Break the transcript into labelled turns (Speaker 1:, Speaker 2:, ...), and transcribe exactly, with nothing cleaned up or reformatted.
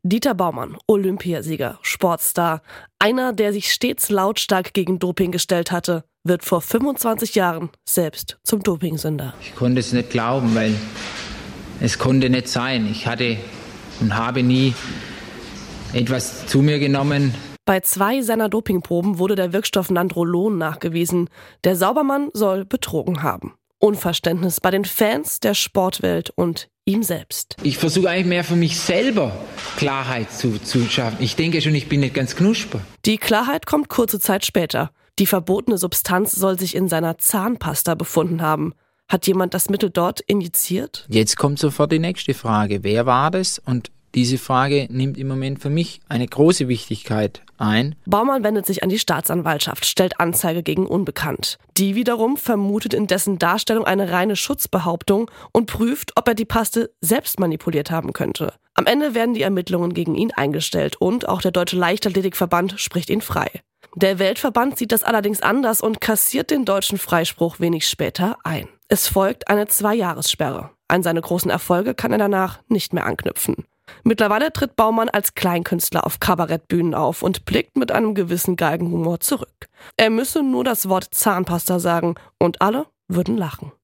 Speaker 1: Dieter Baumann, Olympiasieger, Sportstar, einer, der sich stets lautstark gegen Doping gestellt hatte, wird vor fünfundzwanzig Jahren selbst zum Dopingsünder.
Speaker 2: Ich konnte es nicht glauben, weil es konnte nicht sein. Ich hatte und habe nie etwas zu mir genommen.
Speaker 1: Bei zwei seiner Dopingproben wurde der Wirkstoff Nandrolon nachgewiesen. Der Saubermann soll betrogen haben. Unverständnis bei den Fans, der Sportwelt und ihm selbst.
Speaker 2: Ich versuche eigentlich mehr für mich selber Klarheit zu, zu schaffen. Ich denke schon, ich bin nicht ganz knusper.
Speaker 1: Die Klarheit kommt kurze Zeit später. Die verbotene Substanz soll sich in seiner Zahnpasta befunden haben. Hat jemand das Mittel dort injiziert?
Speaker 2: Jetzt kommt sofort die nächste Frage. Wer war das? Und diese Frage nimmt im Moment für mich eine große Wichtigkeit ein.
Speaker 1: Baumann wendet sich an die Staatsanwaltschaft, stellt Anzeige gegen Unbekannt. Die wiederum vermutet in dessen Darstellung eine reine Schutzbehauptung und prüft, ob er die Paste selbst manipuliert haben könnte. Am Ende werden die Ermittlungen gegen ihn eingestellt und auch der Deutsche Leichtathletikverband spricht ihn frei. Der Weltverband sieht das allerdings anders und kassiert den deutschen Freispruch wenig später ein. Es folgt eine Zwei-Jahressperre. An seine großen Erfolge kann er danach nicht mehr anknüpfen. Mittlerweile tritt Baumann als Kleinkünstler auf Kabarettbühnen auf und blickt mit einem gewissen Galgenhumor zurück. Er müsse nur das Wort Zahnpasta sagen und alle würden lachen.